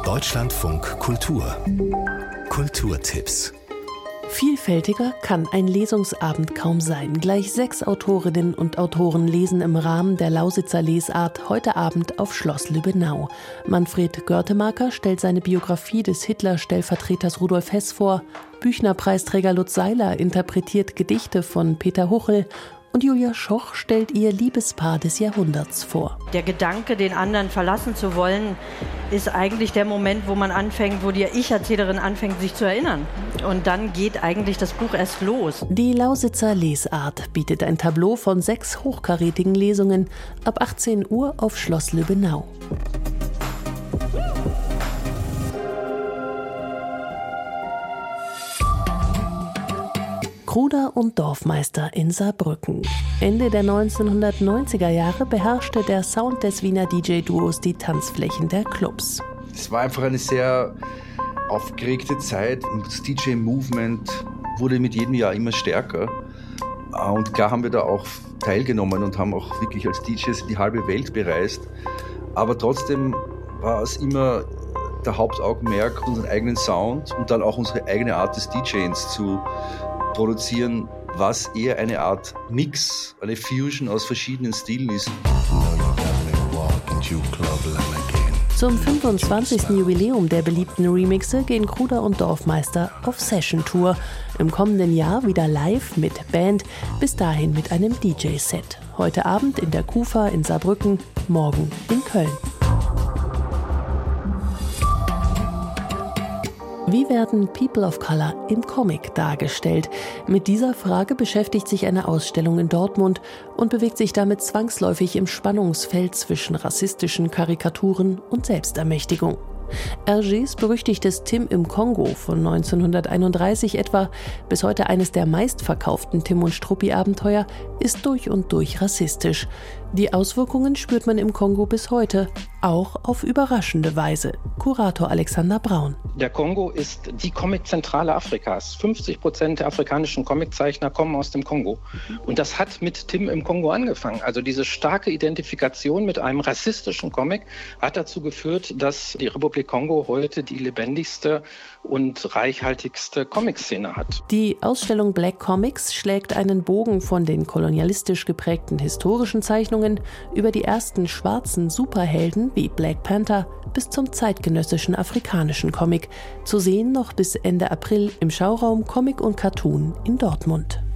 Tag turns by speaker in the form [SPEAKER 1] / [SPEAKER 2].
[SPEAKER 1] Deutschlandfunk Kultur. Kulturtipps.
[SPEAKER 2] Vielfältiger kann ein Lesungsabend kaum sein. Gleich 6 Autorinnen und Autoren lesen im Rahmen der Lausitzer Lesart heute Abend auf Schloss Lübbenau. Manfred Görtemaker stellt seine Biografie des Hitler-Stellvertreters Rudolf Hess vor. Büchner-Preisträger Lutz Seiler interpretiert Gedichte von Peter Huchel. Und Julia Schoch stellt ihr Liebespaar des Jahrhunderts vor.
[SPEAKER 3] Der Gedanke, den anderen verlassen zu wollen, ist eigentlich der Moment, wo man anfängt, wo die Ich-Erzählerin anfängt, sich zu erinnern. Und dann geht eigentlich das Buch erst los.
[SPEAKER 2] Die Lausitzer Lesart bietet ein Tableau von 6 hochkarätigen Lesungen ab 18 Uhr auf Schloss Lübbenau. Kruder und Dorfmeister in Saarbrücken. Ende der 1990er Jahre beherrschte der Sound des Wiener DJ-Duos die Tanzflächen der Clubs.
[SPEAKER 4] Es war einfach eine sehr aufgeregte Zeit und das DJ-Movement wurde mit jedem Jahr immer stärker. Und klar haben wir da auch teilgenommen und haben auch wirklich als DJs die halbe Welt bereist. Aber trotzdem war es immer der Hauptaugenmerk, unseren eigenen Sound und dann auch unsere eigene Art des DJs zu produzieren, was eher eine Art Mix, eine Fusion aus verschiedenen Stilen ist.
[SPEAKER 2] Zum 25. Jubiläum der beliebten Remixe gehen Kruder und Dorfmeister auf Session-Tour. Im kommenden Jahr wieder live mit Band, bis dahin mit einem DJ-Set. Heute Abend in der Kufa in Saarbrücken, morgen in Köln. Wie werden People of Color im Comic dargestellt? Mit dieser Frage beschäftigt sich eine Ausstellung in Dortmund und bewegt sich damit zwangsläufig im Spannungsfeld zwischen rassistischen Karikaturen und Selbstermächtigung. Hergés berüchtigtes Tim im Kongo von 1931 etwa, bis heute eines der meistverkauften Tim und Struppi-Abenteuer, ist durch und durch rassistisch. Die Auswirkungen spürt man im Kongo bis heute, auch auf überraschende Weise. Kurator Alexander Braun.
[SPEAKER 5] Der Kongo ist die Comiczentrale Afrikas. 50% der afrikanischen Comiczeichner kommen aus dem Kongo. Und das hat mit Tim im Kongo angefangen. Also diese starke Identifikation mit einem rassistischen Comic hat dazu geführt, dass die Republik Kongo heute die lebendigste und reichhaltigste Comic-Szene hat.
[SPEAKER 2] Die Ausstellung Black Comics schlägt einen Bogen von den kolonialistisch geprägten historischen Zeichnungen über die ersten schwarzen Superhelden wie Black Panther bis zum zeitgenössischen afrikanischen Comic. Zu sehen noch bis Ende April im Schauraum Comic und Cartoon in Dortmund.